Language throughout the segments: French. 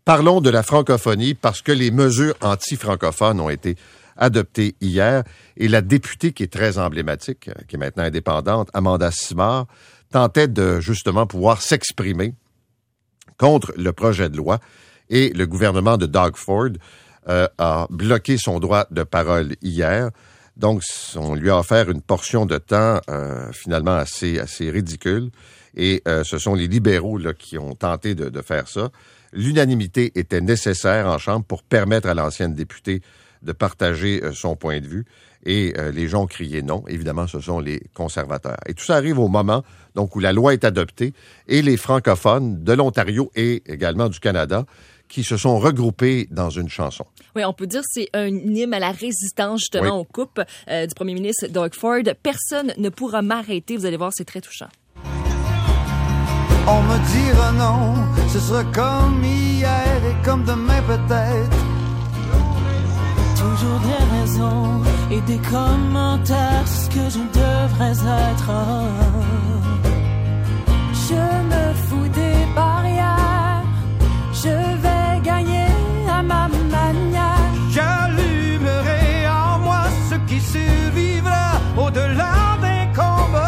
Parlons de la francophonie parce que les mesures anti-francophones ont été adoptée hier et la députée qui est très emblématique, qui est maintenant indépendante, Amanda Simard, tentait de justement pouvoir s'exprimer contre le projet de loi et le gouvernement de Doug Ford a bloqué son droit de parole hier. Donc, on lui a offert une portion de temps finalement assez ridicule et ce sont les libéraux là, qui ont tenté de faire ça. L'unanimité était nécessaire en Chambre pour permettre à l'ancienne députée de partager son point de vue. Et les gens ont crié non. Évidemment, ce sont les conservateurs. Et tout ça arrive au moment donc où la loi est adoptée et les francophones de l'Ontario et également du Canada qui se sont regroupés dans une chanson. Oui, on peut dire que c'est un hymne à la résistance justement aux coupes du premier ministre Doug Ford. Personne ne pourra m'arrêter. Vous allez voir, c'est très touchant. On me dira non, ce sera comme hier et comme demain peut-être. Toujours des raisons et des commentaires, ce que je devrais être. Je me fous des barrières, je vais gagner à ma manière. J'allumerai en moi ce qui survivra au-delà des combats.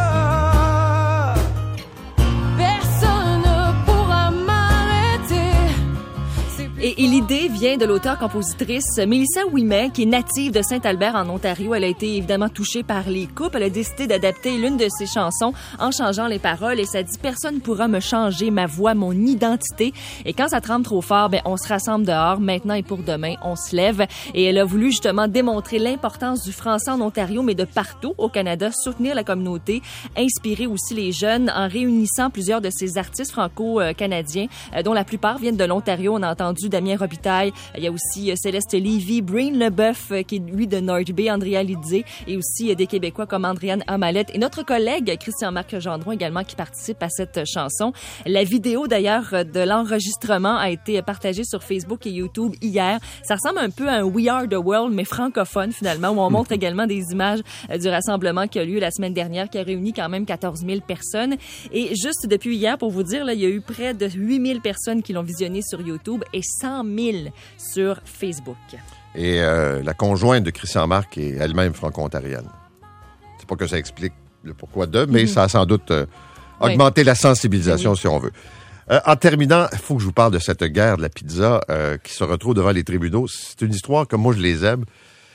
Et l'idée vient de l'auteure-compositrice Mélissa Ouimet, qui est native de Saint-Albert en Ontario. Elle a été évidemment touchée par les coupes. Elle a décidé d'adapter l'une de ses chansons en changeant les paroles. Et ça dit « Personne ne pourra me changer ma voix, mon identité. Et quand ça tremble trop fort, on se rassemble dehors. Maintenant et pour demain, on se lève. » Et elle a voulu justement démontrer l'importance du français en Ontario, mais de partout au Canada, soutenir la communauté, inspirer aussi les jeunes en réunissant plusieurs de ces artistes franco-canadiens, dont la plupart viennent de l'Ontario. On a entendu Damien Robitaille, il y a aussi Céleste Lévy, Breen Leboeuf, qui est lui de North Bay, Andrea Lidzé, et aussi des Québécois comme Andréane Amalette et notre collègue Christian-Marc Gendron également qui participe à cette chanson. La vidéo d'ailleurs de l'enregistrement a été partagée sur Facebook et YouTube hier. Ça ressemble un peu à un We Are the World, mais francophone finalement, où on montre également des images du rassemblement qui a lieu la semaine dernière, qui a réuni quand même 14 000 personnes. Et juste depuis hier, pour vous dire, là, il y a eu près de 8 000 personnes qui l'ont visionné sur YouTube et 100 000 sur Facebook. Et la conjointe de Christian Marc est elle-même franco-ontarienne. C'est pas que ça explique le pourquoi de, mais ça a sans doute augmenté la sensibilisation, si on veut. En terminant, il faut que je vous parle de cette guerre de la pizza qui se retrouve devant les tribunaux. C'est une histoire comme moi je les aime.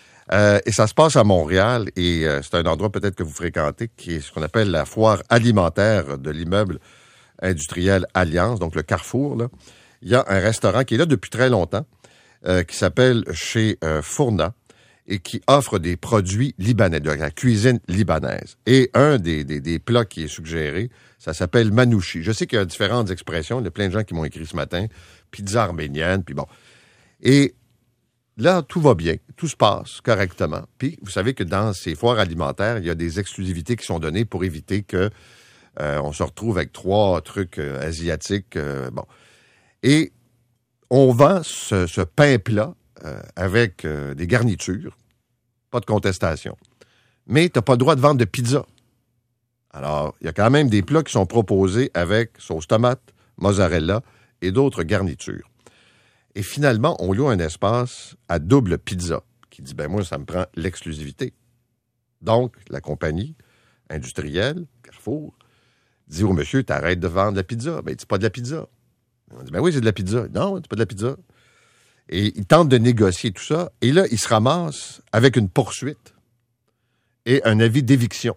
Et ça se passe à Montréal et c'est un endroit peut-être que vous fréquentez qui est ce qu'on appelle la foire alimentaire de l'immeuble industriel Alliance, donc le Carrefour, là. Il y a un restaurant qui est là depuis très longtemps, qui s'appelle chez Fourna et qui offre des produits libanais, de la cuisine libanaise. Et un des plats qui est suggéré, ça s'appelle manouchi. Je sais qu'il y a différentes expressions, il y a plein de gens qui m'ont écrit ce matin, pizza arménienne, puis bon. Et là, tout va bien, tout se passe correctement. Puis, vous savez que dans ces foires alimentaires, il y a des exclusivités qui sont données pour éviter que on se retrouve avec 3 trucs asiatiques, bon. Et on vend ce pain plat avec des garnitures, pas de contestation. Mais tu n'as pas le droit de vendre de pizza. Alors, il y a quand même des plats qui sont proposés avec sauce tomate, mozzarella et d'autres garnitures. Et finalement, on loue un espace à double pizza qui dit, moi, ça me prend l'exclusivité. Donc, la compagnie industrielle, Carrefour, dit au monsieur, t'arrêtes de vendre de la pizza. C'est pas de la pizza. On dit, oui, c'est de la pizza. Non, c'est pas de la pizza. Et il tente de négocier tout ça. Et là, il se ramasse avec une poursuite et un avis d'éviction.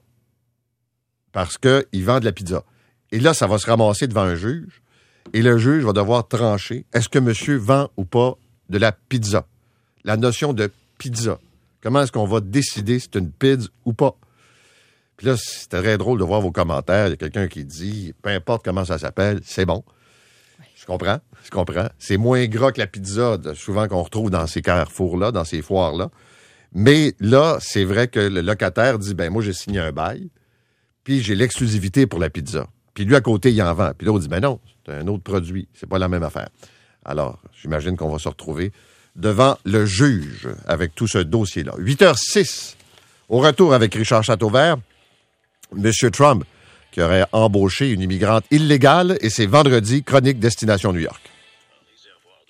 Parce qu'il vend de la pizza. Et là, ça va se ramasser devant un juge. Et le juge va devoir trancher. Est-ce que monsieur vend ou pas de la pizza? La notion de pizza. Comment est-ce qu'on va décider si c'est une pizza ou pas? Puis là, c'était très drôle de voir vos commentaires. Il y a quelqu'un qui dit, peu importe comment ça s'appelle, c'est bon. Je comprends. C'est moins gras que la pizza, souvent qu'on retrouve dans ces carrefours-là, dans ces foires-là. Mais là, c'est vrai que le locataire dit, moi, j'ai signé un bail, puis j'ai l'exclusivité pour la pizza. Puis lui, à côté, il en vend. Puis l'autre dit, non, c'est un autre produit. C'est pas la même affaire. Alors, j'imagine qu'on va se retrouver devant le juge avec tout ce dossier-là. 8h06, au retour avec Richard Chateauvert, M. Trump, qui aurait embauché une immigrante illégale, et c'est vendredi, chronique Destination New York.